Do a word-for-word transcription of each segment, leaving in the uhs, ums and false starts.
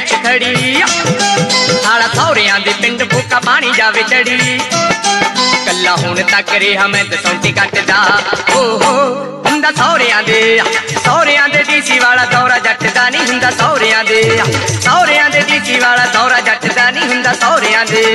मुछ खड़ी साला सौरियां दे पिंड भूखा पानी जावे चढ़ी कल्ला हुण तक रेहा मैं दसौंती कटदा ओ हो हुंदा सौरियां दे सौरियां दे डीसी वाला दौरा जट दा नहीं हुंदा सौरियां दे सौरियां दे डीसी वाला दौरा जट दा नहीं हुंदा सौरियां दे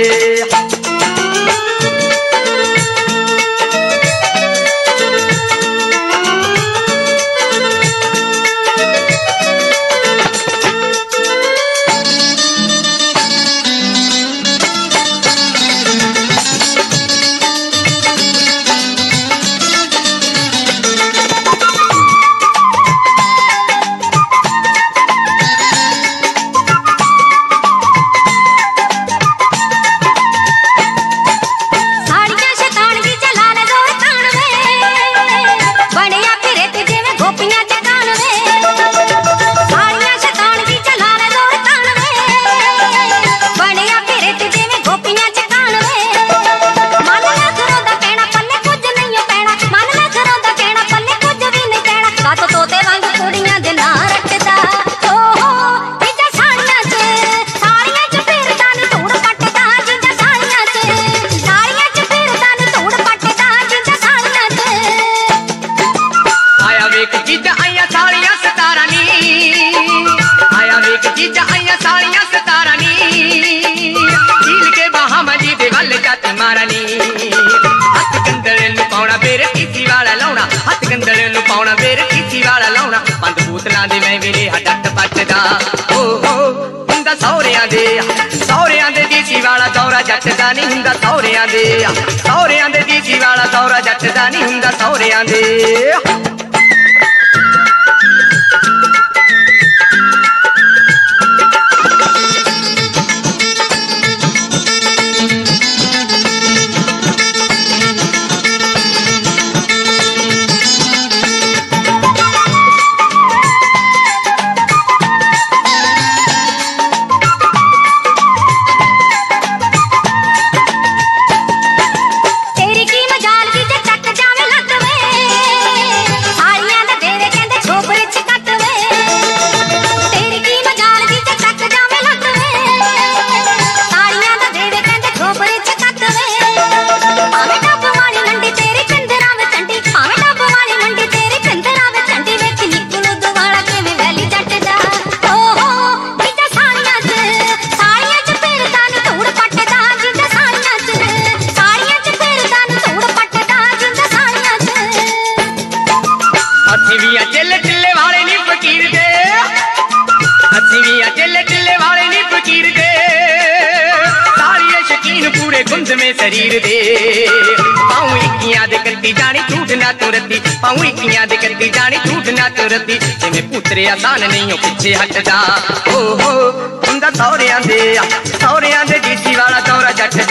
जटदा नहीं हुंदा सौरियां दे सौरियां दे डीसी वाला दौरा जटदा नहीं हुंदा सौरियां दे शरीर दे पाऊं इक्कियां दे कत्ती जानी झूठ ना तुरती पाऊं इक्कियां दे कत्ती जानी झूठ ना तुरती जिवें पुत्रे आसान नहीं हो पिछे हटदा ओ हो हुंदा सौरियां दे सौरियां दे डीसी वाला दौरा जट